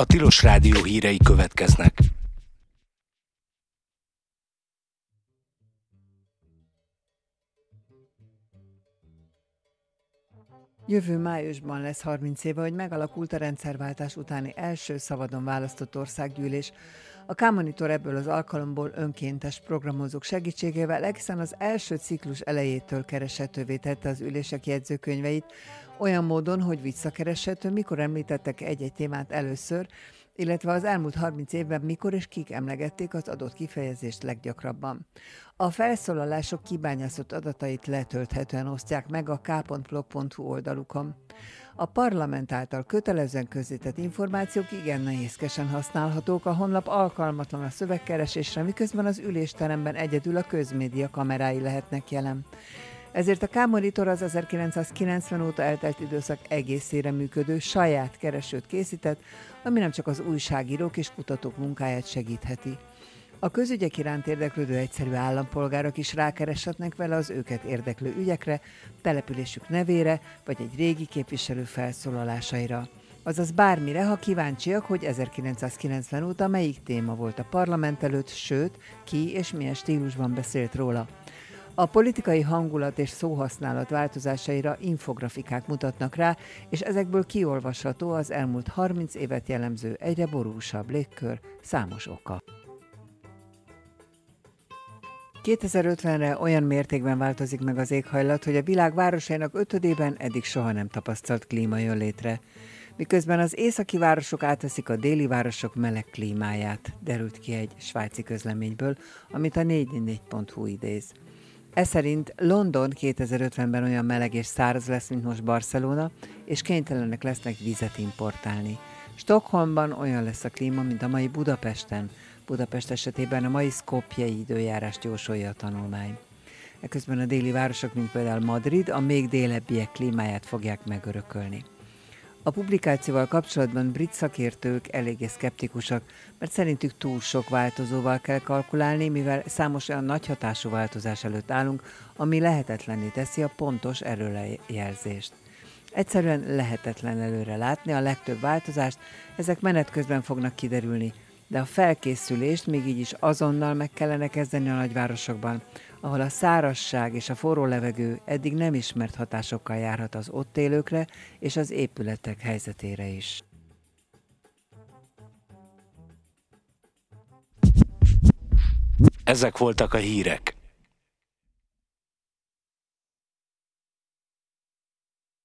A Tilos Rádió hírei következnek. Jövő májusban lesz 30 éve, hogy megalakult a rendszerváltás utáni első szabadon választott országgyűlés. A K-Monitor ebből az alkalomból önkéntes programozók segítségével egészen az első ciklus elejétől kereshetővé tette az ülések jegyzőkönyveit, olyan módon, hogy visszakereshető, mikor említettek egy-egy témát először, illetve az elmúlt 30 évben mikor és kik emlegették az adott kifejezést leggyakrabban. A felszólalások kibányászott adatait letölthetően osztják meg a k.blog.hu oldalukon. A parlament által kötelezően közzétett információk igen nehézkesen használhatók, a honlap alkalmatlan a szövegkeresésre, miközben az ülésteremben egyedül a közmédia kamerái lehetnek jelen. Ezért a K-Monitor az 1990 óta eltelt időszak egészére működő saját keresőt készített, ami nem csak az újságírók és kutatók munkáját segítheti. A közügyek iránt érdeklődő egyszerű állampolgárok is rákereshetnek vele az őket érdeklő ügyekre, településük nevére vagy egy régi képviselő felszólalásaira. Azaz bármire, ha kíváncsiak, hogy 1990 óta melyik téma volt a parlament előtt, sőt, ki és milyen stílusban beszélt róla. A politikai hangulat és szóhasználat változásaira infografikák mutatnak rá, és ezekből kiolvasható az elmúlt 30 évet jellemző egyre borúsabb légkör számos oka. 2050-re olyan mértékben változik meg az éghajlat, hogy a világ városainak 5/5-ében eddig soha nem tapasztalt klíma jön létre. Miközben az északi városok átveszik a déli városok meleg klímáját, derült ki egy svájci közleményből, amit a 444.hu idéz. Ez szerint London 2050-ben olyan meleg és száraz lesz, mint most Barcelona, és kénytelenek lesznek vizet importálni. Stockholmban olyan lesz a klíma, mint a mai Budapesten. Budapest esetében a mai szkopjei időjárást jósolja a tanulmány. Eközben a déli városok, mint például Madrid, a még délebbiek klímáját fogják megörökölni. A publikációval kapcsolatban brit szakértők eléggé szkeptikusak, mert szerintük túl sok változóval kell kalkulálni, mivel számos olyan nagy hatású változás előtt állunk, ami lehetetlenné teszi a pontos erőjelzést. Egyszerűen lehetetlen előre látni a legtöbb változást, ezek menet közben fognak kiderülni, de a felkészülést még így is azonnal meg kellene kezdeni a nagyvárosokban, ahol a szárazság és a forró levegő eddig nem ismert hatásokkal járhat az ott élőkre és az épületek helyzetére is. Ezek voltak a hírek.